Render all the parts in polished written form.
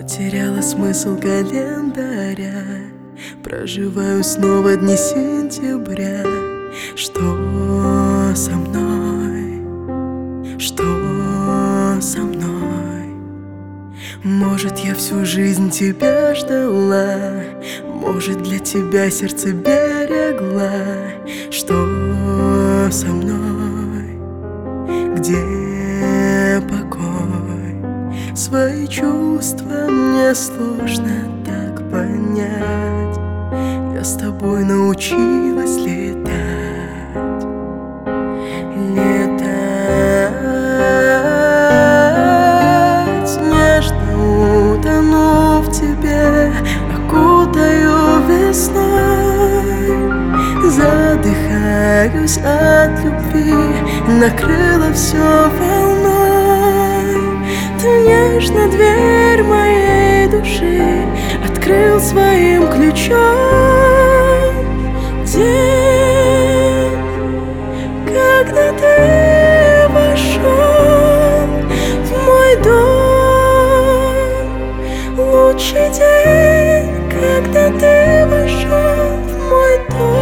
Потеряла смысл календаря, проживаю снова дни сентября. Что со мной? Что со мной? Может, я всю жизнь тебя ждала, может, для тебя сердце берегла. Что со мной? Где покой? Свои чувства мне сложно так понять. Я с тобой научилась летать. Летать, нежно утону в тебе, окутаю весной. Задыхаюсь от любви, накрыло все волной. Ты нежно дверь моей души открыл своим ключом. День, когда ты вошел в мой дом. Лучший день, когда ты вошел в мой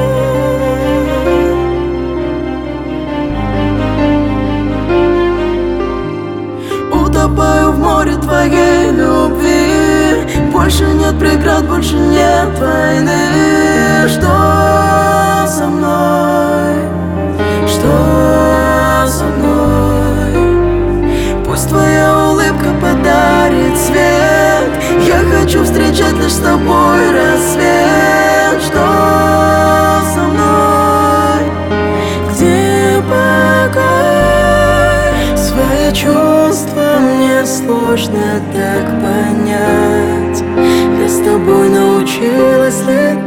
дом. Утопаю в море твоей любви, больше нет преград, больше нет войны. Что со мной? Что со мной? Пусть твоя улыбка подарит свет. Я хочу встречать лишь с тобой рассвет. Что со мной? Где покой? Свои чувства мне сложно так понять. Я с тобой научилась летать.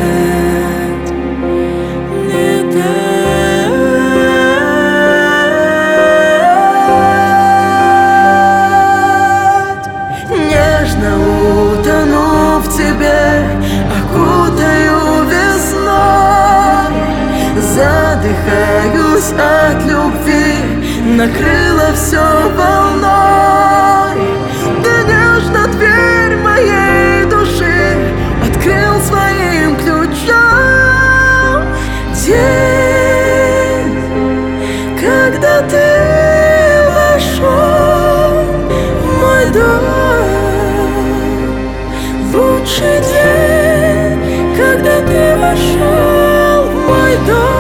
Нежно утону в тебе, окутаю весной. Задыхаюсь от любви, накрыло все волной. Ты нежно дверь моей души открыл своим ключом. День, когда ты вошел в мой дом. Лучший день, когда ты вошел в мой дом.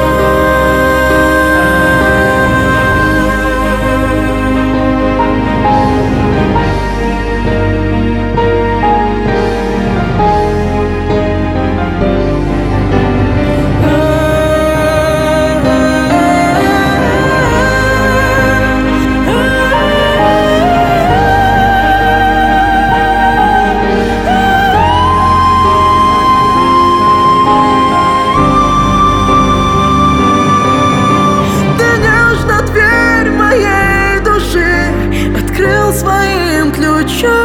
Своим ключом.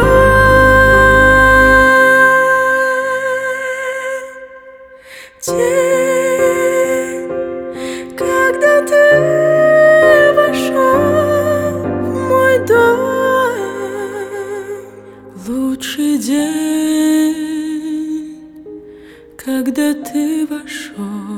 День, когда ты вошел в мой дом. Лучший день, когда ты вошел